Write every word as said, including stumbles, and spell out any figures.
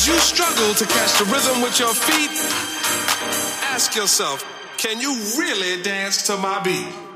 you struggle to catch the rhythm with your feet, ask yourself, can you really dance to my beat?